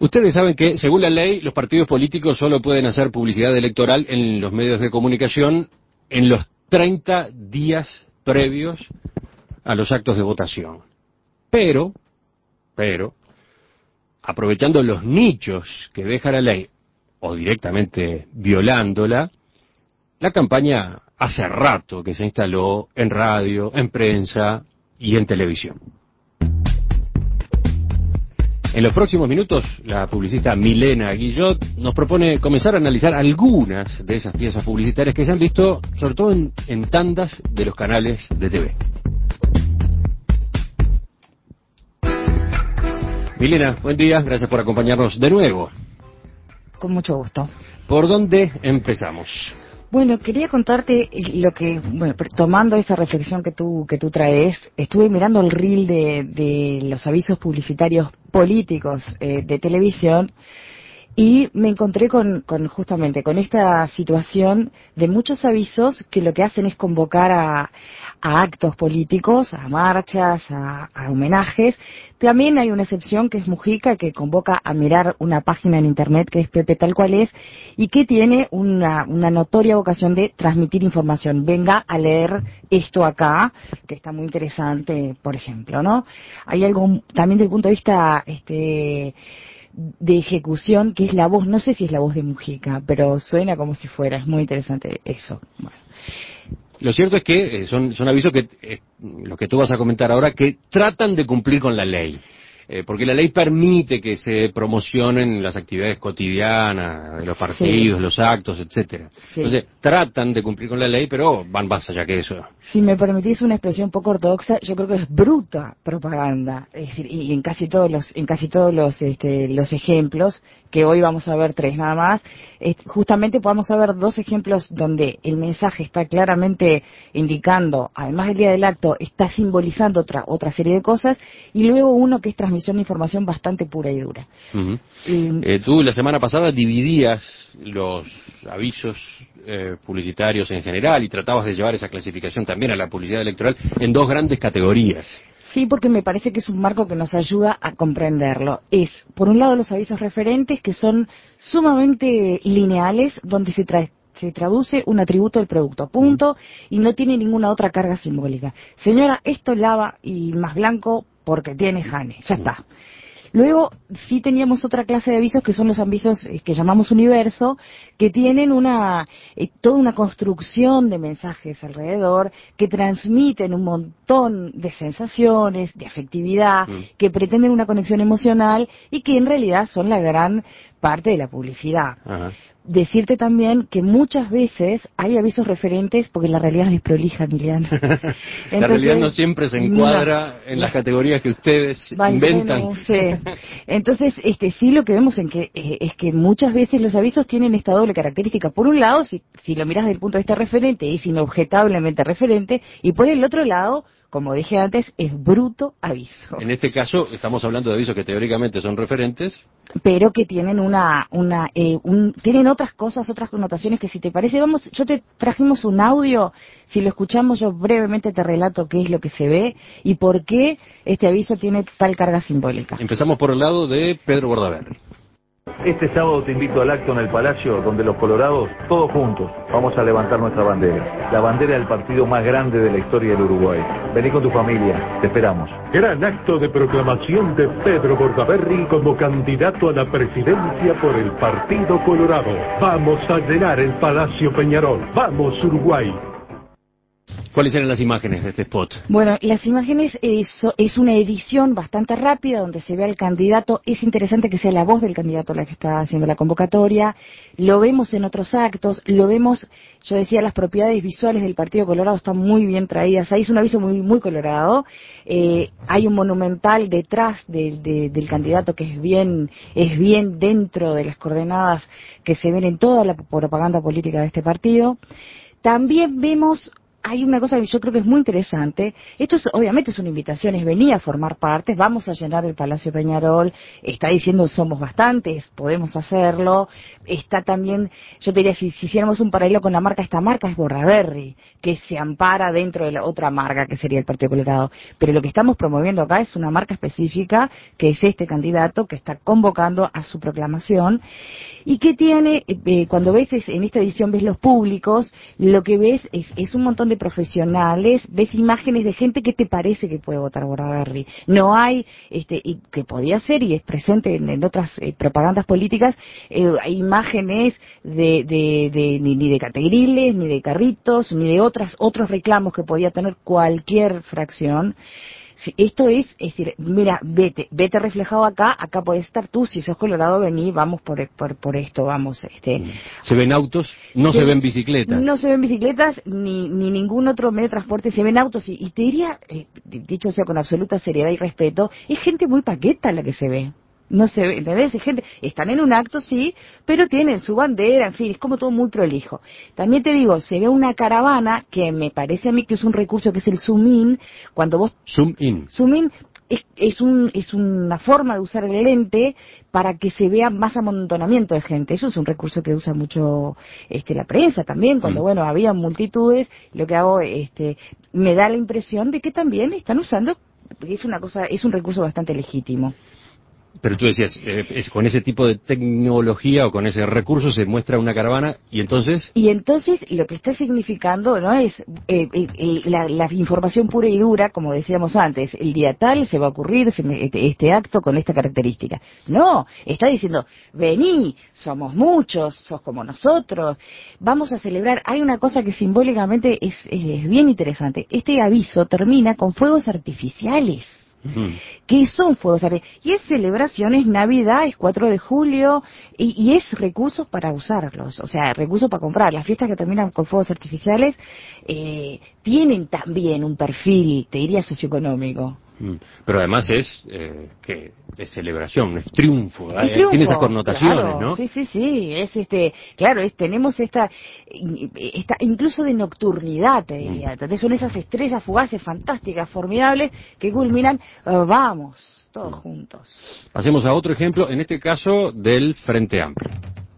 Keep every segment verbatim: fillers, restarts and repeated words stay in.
Ustedes saben que, según la ley, los partidos políticos solo pueden hacer publicidad electoral en los medios de comunicación en los treinta días previos a los actos de votación. Pero, pero, aprovechando los nichos que deja la ley, o directamente violándola, la campaña hace rato que se instaló en radio, en prensa y en televisión. En los próximos minutos, la publicista Milena Guillot nos propone comenzar a analizar algunas de esas piezas publicitarias que se han visto, sobre todo en, en tandas de los canales de T V. Milena, buen día, gracias por acompañarnos de nuevo. Con mucho gusto. ¿Por dónde empezamos? Bueno, quería contarte lo que, bueno, tomando esa reflexión que tú que tú traes, estuve mirando el reel de, de los avisos publicitarios políticos eh, de televisión y me encontré con, con justamente con esta situación de muchos avisos que lo que hacen es convocar a, a actos políticos, a marchas, a, a homenajes. También hay una excepción que es Mujica, que convoca a mirar una página en internet que es Pepe Tal Cual Es y que tiene una, una notoria vocación de transmitir información. Venga a leer esto acá, que está muy interesante, por ejemplo, ¿no? Hay algo también desde el punto de vista este de ejecución, que es la voz, no sé si es la voz de Mujica, pero suena como si fuera, es muy interesante eso. Bueno. Lo cierto es que eh, son, son avisos que, eh, los que tú vas a comentar ahora, que tratan de cumplir con la ley. Eh, porque la ley permite que se promocionen las actividades cotidianas de los partidos, sí, los actos, etcétera. Sí. Entonces, tratan de cumplir con la ley, pero van más allá que eso. Si me permitís una expresión poco ortodoxa, yo creo que es bruta propaganda. Es decir, y en casi todos los, en casi todos los, este, los ejemplos, que hoy vamos a ver tres nada más, eh, justamente podamos ver dos ejemplos donde el mensaje está claramente indicando, además del día del acto, está simbolizando otra, otra serie de cosas, y luego uno que es transmisión de información bastante pura y dura. Uh-huh. y, eh, tú la semana pasada dividías los avisos eh, publicitarios en general y tratabas de llevar esa clasificación también a la publicidad electoral en dos grandes categorías. Sí, porque me parece que es un marco que nos ayuda a comprenderlo. Es, por un lado, los avisos referentes, que son sumamente lineales, donde se trae se traduce un atributo del producto, punto, y no tiene ninguna otra carga simbólica. Señora, esto lava y más blanco porque tiene Jane, ya está. Luego sí teníamos otra clase de avisos que son los avisos eh, que llamamos universo, que tienen una eh, toda una construcción de mensajes alrededor, que transmiten un montón de sensaciones, de afectividad, mm. que pretenden una conexión emocional y que en realidad son la gran parte de la publicidad. Ajá. Decirte también que muchas veces hay avisos referentes porque la realidad es desprolija, Emiliano. Entonces, la realidad no siempre se encuadra no, en las categorías que ustedes vale, inventan. Bueno, sí. Entonces, este, sí lo que vemos en que eh, es que muchas veces los avisos tienen esta doble característica. Por un lado, si, si lo miras desde el punto de vista referente, es inobjetablemente referente, y por el otro lado, como dije antes, es bruto aviso. En este caso, estamos hablando de avisos que teóricamente son referentes, pero que tienen una, una, eh, un, tienen otras cosas, otras connotaciones que si te parece, vamos, yo te trajimos un audio, si lo escuchamos yo brevemente te relato qué es lo que se ve y por qué este aviso tiene tal carga simbólica. Empezamos por el lado de Pedro Bordaberry. Este sábado te invito al acto en el Palacio, donde los colorados, todos juntos, vamos a levantar nuestra bandera. La bandera del partido más grande de la historia del Uruguay. Vení con tu familia, te esperamos. Gran acto de proclamación de Pedro Bordaberry como candidato a la presidencia por el Partido Colorado. Vamos a llenar el Palacio Peñarol. ¡Vamos, Uruguay! ¿Cuáles eran las imágenes de este spot? Bueno, las imágenes es, es una edición bastante rápida donde se ve al candidato. Es interesante que sea la voz del candidato la que está haciendo la convocatoria. Lo vemos en otros actos, lo vemos, yo decía, las propiedades visuales del Partido Colorado están muy bien traídas. Ahí es un aviso muy muy colorado. Eh, hay un monumental detrás de, de, del candidato que es bien, es bien dentro de las coordenadas que se ven en toda la propaganda política de este partido. También vemos hay una cosa que yo creo que es muy interesante. Esto es, obviamente es una invitación, es venir a formar parte, vamos a llenar el Palacio Peñarol, está diciendo somos bastantes, podemos hacerlo. Está también, yo te diría, si, si hiciéramos un paralelo con la marca, esta marca es Bordaberry, que se ampara dentro de la otra marca que sería el Partido Colorado. Pero lo que estamos promoviendo acá es una marca específica, que es este candidato que está convocando a su proclamación, y que tiene, eh, cuando ves en esta edición ves los públicos, lo que ves es, es un montón de profesionales, ves imágenes de gente que te parece que puede votar Bordaberry. No hay, este, y que podía ser y es presente en, en otras eh, propagandas políticas, eh, hay imágenes de, de, de ni, ni de categriles, ni de carritos, ni de otras otros reclamos que podía tener cualquier fracción. Sí, esto es, es decir, mira, vete, vete reflejado acá, acá podés estar tú, si sos colorado, vení, vamos por, por, por esto, vamos, este. ¿Se ven autos? No se, se ven bicicletas. No se ven bicicletas, ni, ni ningún otro medio de transporte, se ven autos, y, y te diría, eh, dicho sea con absoluta seriedad y respeto, es gente muy paqueta la que se ve. No se ve, ¿entendés? Es gente, están en un acto, sí, pero tienen su bandera, en fin, es como todo muy prolijo. También te digo, se ve una caravana que me parece a mí que es un recurso que es el zoom in, cuando vos... Zoom in. Zoom in es, es, un, es una forma de usar el lente para que se vea más amontonamiento de gente. Eso es un recurso que usa mucho este, la prensa también, cuando, mm. bueno, había multitudes, lo que hago, este, me da la impresión de que también están usando, es una cosa, es un recurso bastante legítimo. Pero tú decías, eh, es, con ese tipo de tecnología o con ese recurso se muestra una caravana y entonces... Y entonces lo que está significando no es eh, eh, la, la información pura y dura, como decíamos antes, el día tal se va a ocurrir este, este acto con esta característica. No, está diciendo, vení, somos muchos, sos como nosotros, vamos a celebrar. Hay una cosa que simbólicamente es, es bien interesante. Este aviso termina con fuegos artificiales. ¿Qué son fuegos artificiales? Y es celebración, es Navidad, es cuatro de julio, y, y es recursos para usarlos, o sea, recursos para comprar. Las fiestas que terminan con fuegos artificiales eh, tienen también un perfil, te diría, socioeconómico. Pero además es eh, que es celebración, es triunfo, es triunfo, tiene esas connotaciones, claro, ¿no? Sí, sí, sí, es este, claro, es, tenemos esta, esta, incluso de nocturnidad, te diría, entonces son esas estrellas fugaces, fantásticas, formidables, que culminan, uh, vamos, todos juntos. Pasemos a otro ejemplo, en este caso del Frente Amplio.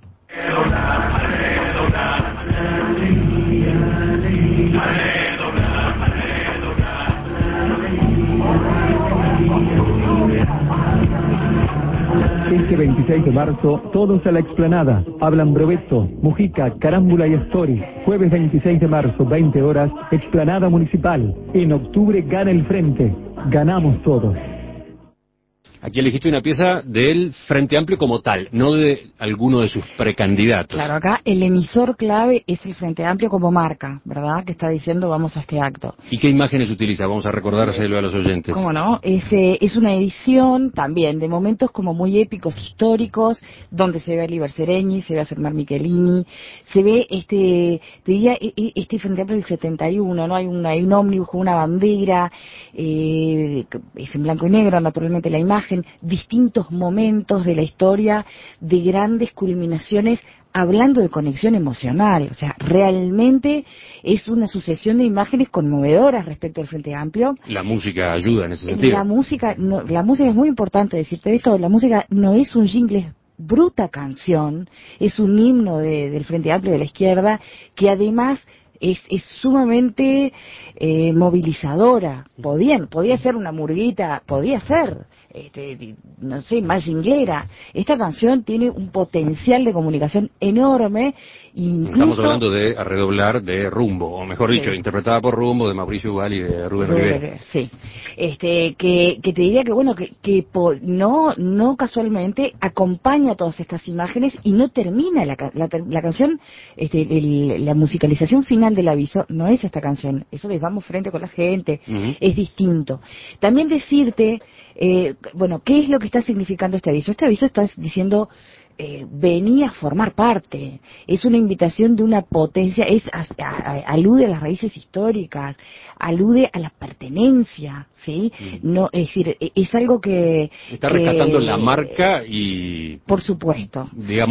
Este veintiséis de marzo, todos a la explanada. Hablan Brovetto, Mujica, Carámbula y Astori. Jueves veintiséis de marzo, veinte horas, explanada municipal. En octubre gana el Frente. Ganamos todos. Aquí elegiste una pieza del Frente Amplio como tal, no de alguno de sus precandidatos. Claro, acá el emisor clave es el Frente Amplio como marca, ¿verdad? Que está diciendo vamos a este acto. ¿Y qué imágenes utiliza? Vamos a recordárselo a los oyentes. ¿Cómo no? Es, eh, es una edición también de momentos como muy épicos, históricos, donde se ve a Liber Seregni, se ve a Selmar Michelini, se ve este, te diría, este Frente Amplio del setenta y uno, ¿no? Hay, una, hay un ómnibus con una bandera, eh, es en blanco y negro, naturalmente la imagen, distintos momentos de la historia, de grandes culminaciones, hablando de conexión emocional. O sea, realmente es una sucesión de imágenes conmovedoras respecto al Frente Amplio. La música ayuda en ese sentido. La música, no, la música es muy importante decirte esto, la música no es un jingle, bruta canción, es un himno de, del Frente Amplio de la izquierda, que además es, es sumamente eh, movilizadora. Podían, podía ser una murguita, podía ser, este, no sé, más jinglera. Esta canción tiene un potencial de comunicación enorme. Incluso, estamos hablando de A Redoblar de Rumbo, o mejor dicho, sí, interpretada por Rumbo, de Mauricio Ubal y de Rubén Rivera. Sí, este, que, que te diría que bueno, que, que po, no, no casualmente acompaña todas estas imágenes y no termina la, la, la canción, este, el, la musicalización final del aviso no es esta canción, eso les vamos frente con la gente, uh-huh. Es distinto. También decirte, eh, bueno, ¿qué es lo que está significando este aviso? Este aviso está diciendo, eh, vení a formar parte, es una invitación de una potencia, es a, a, a, alude a las raíces históricas, alude a la pertenencia, ¿sí? Uh-huh. No, es decir, es algo que... Está que, rescatando la marca y... Por supuesto. Digamos,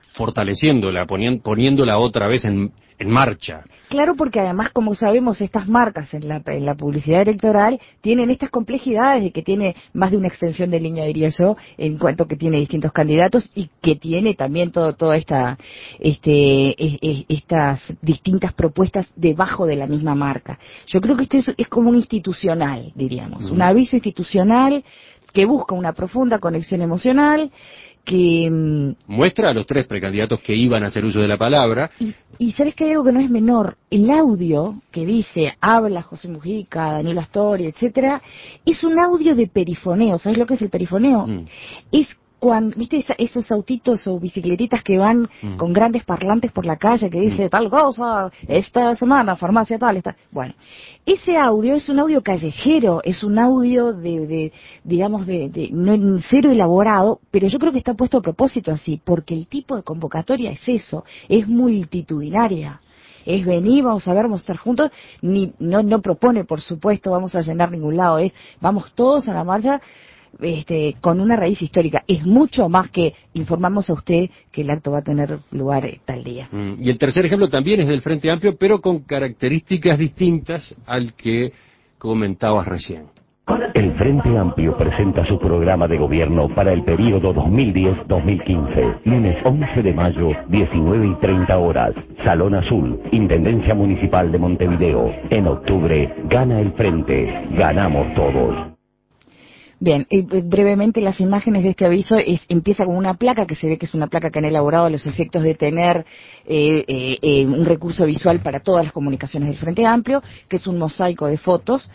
fortaleciéndola, ponien, poniéndola otra vez en, en marcha. Claro, porque además, como sabemos, estas marcas en la, en la publicidad electoral tienen estas complejidades de que tiene más de una extensión de línea, diría yo, en cuanto que tiene distintos candidatos y que tiene también todo, toda esta, este, es, es, estas distintas propuestas debajo de la misma marca. Yo creo que esto es, es como un institucional, diríamos, mm. un aviso institucional que busca una profunda conexión emocional, que muestra a los tres precandidatos que iban a hacer uso de la palabra. Y, y sabes que hay algo que no es menor, el audio que dice, habla José Mujica, Danilo Astori, etcétera, es un audio de perifoneo. ¿Sabes lo que es el perifoneo? Mm. Es cuando, viste, esos autitos o bicicletitas que van mm. con grandes parlantes por la calle que dice mm. tal cosa, esta semana, farmacia tal, esta. Bueno, ese audio es un audio callejero, es un audio de, de digamos, de, de no cero elaborado, pero yo creo que está puesto a propósito así, porque el tipo de convocatoria es eso, es multitudinaria. Es venir, vamos a ver, vamos a estar juntos, ni no, no propone, por supuesto, vamos a llenar ningún lado, es vamos todos a la marcha. Este, con una raíz histórica, es mucho más que informamos a usted que el acto va a tener lugar eh, tal día. Mm, y el tercer ejemplo también es del Frente Amplio, pero con características distintas al que comentabas recién. El Frente Amplio presenta su programa de gobierno para el periodo dos mil diez a dos mil quince. Lunes once de mayo, diecinueve y treinta horas. Salón Azul, Intendencia Municipal de Montevideo. En octubre, gana el Frente. Ganamos todos. Bien, eh, brevemente las imágenes de este aviso es, empieza con una placa que se ve que es una placa que han elaborado a los efectos de tener eh, eh, eh, un recurso visual para todas las comunicaciones del Frente Amplio, que es un mosaico de fotos.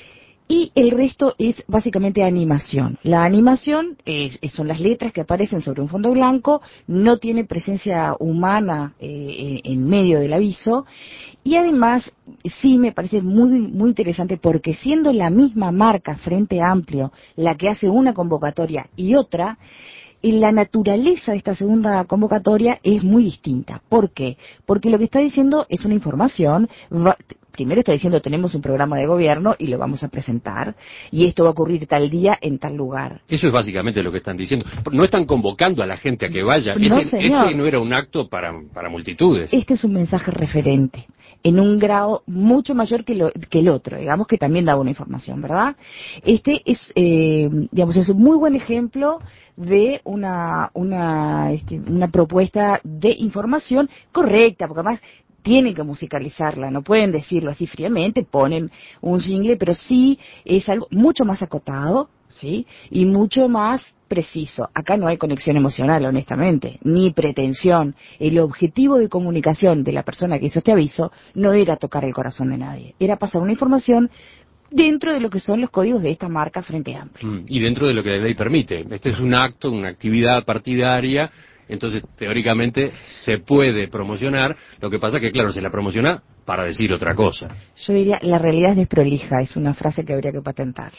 Y el resto es básicamente animación. La animación es, son las letras que aparecen sobre un fondo blanco, no tiene presencia humana eh, en medio del aviso, y además sí me parece muy muy interesante porque siendo la misma marca Frente Amplio la que hace una convocatoria y otra, la naturaleza de esta segunda convocatoria es muy distinta. ¿Por qué? Porque lo que está diciendo es una información. Va, primero está diciendo tenemos un programa de gobierno y lo vamos a presentar y esto va a ocurrir tal día en tal lugar. Eso es básicamente lo que están diciendo. No están convocando a la gente a que vaya. No, ese, ese no era un acto para, para multitudes. Este es un mensaje referente en un grado mucho mayor que, lo, que el otro, digamos, que también da una información, ¿verdad? Este es, eh, digamos, es un muy buen ejemplo de una, una, este, una propuesta de información correcta, porque además tienen que musicalizarla, no pueden decirlo así fríamente, ponen un jingle, pero sí es algo mucho más acotado, ¿sí? Y mucho más preciso. Acá no hay conexión emocional, honestamente, ni pretensión. El objetivo de comunicación de la persona que hizo este aviso no era tocar el corazón de nadie, era pasar una información dentro de lo que son los códigos de esta marca Frente Amplio. Mm, y dentro de lo que la ley permite. Este es un acto, una actividad partidaria. Entonces, teóricamente, se puede promocionar, lo que pasa que, claro, se la promociona para decir otra cosa. Yo diría, la realidad es desprolija, es una frase que habría que patentarla.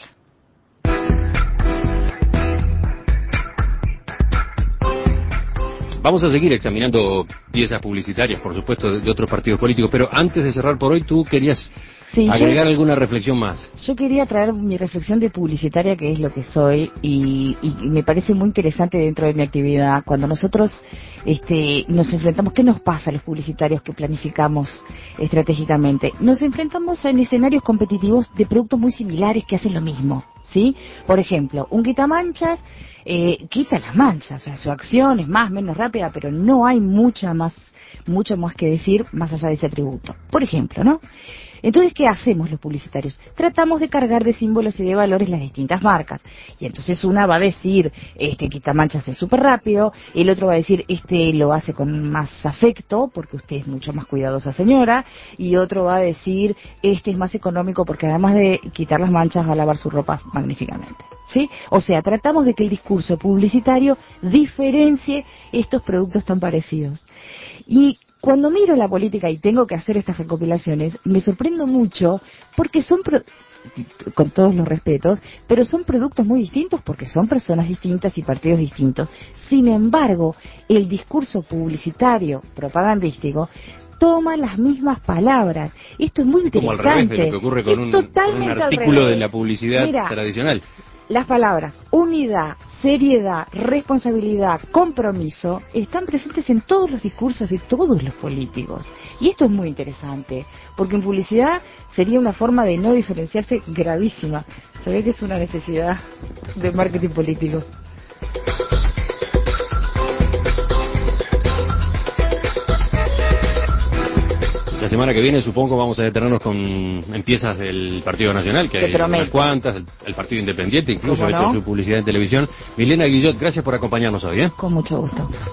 Vamos a seguir examinando piezas publicitarias, por supuesto, de, de otros partidos políticos, pero antes de cerrar por hoy, tú querías sí, agregar yo, alguna reflexión más. Yo quería traer mi reflexión de publicitaria, que es lo que soy, y, y me parece muy interesante dentro de mi actividad. Cuando nosotros este, nos enfrentamos, ¿qué nos pasa a los publicitarios que planificamos estratégicamente? Nos enfrentamos en escenarios competitivos de productos muy similares que hacen lo mismo, ¿sí? Por ejemplo, un quitamanchas eh, quita las manchas, o sea, su acción es más menos rápida, pero no hay mucha más, mucho más que decir más allá de ese atributo. Por ejemplo, ¿no? Entonces, ¿qué hacemos los publicitarios? Tratamos de cargar de símbolos y de valores las distintas marcas. Y entonces una va a decir, este quitamanchas es súper rápido, el otro va a decir, este lo hace con más afecto, porque usted es mucho más cuidadosa señora, y otro va a decir, este es más económico porque además de quitar las manchas va a lavar su ropa magníficamente. ¿Sí? O sea, tratamos de que el discurso publicitario diferencie estos productos tan parecidos. Y cuando miro la política y tengo que hacer estas recopilaciones, me sorprendo mucho porque son, pro- con todos los respetos, pero son productos muy distintos porque son personas distintas y partidos distintos. Sin embargo, el discurso publicitario, propagandístico, toma las mismas palabras. Esto es muy es como interesante. Al revés de lo que ocurre con, un, con un artículo de la publicidad Mira, tradicional. Las palabras unidad, seriedad, responsabilidad, compromiso, están presentes en todos los discursos de todos los políticos. Y esto es muy interesante, porque en publicidad sería una forma de no diferenciarse gravísima. Se ve que es una necesidad de marketing político. La semana que viene supongo vamos a detenernos con en piezas del Partido Nacional, que Te hay prometo. unas cuantas, el, el Partido Independiente incluso ha ¿Cómo hecho no? su publicidad en televisión. Milena Guillot, gracias por acompañarnos hoy, ¿eh? Con mucho gusto.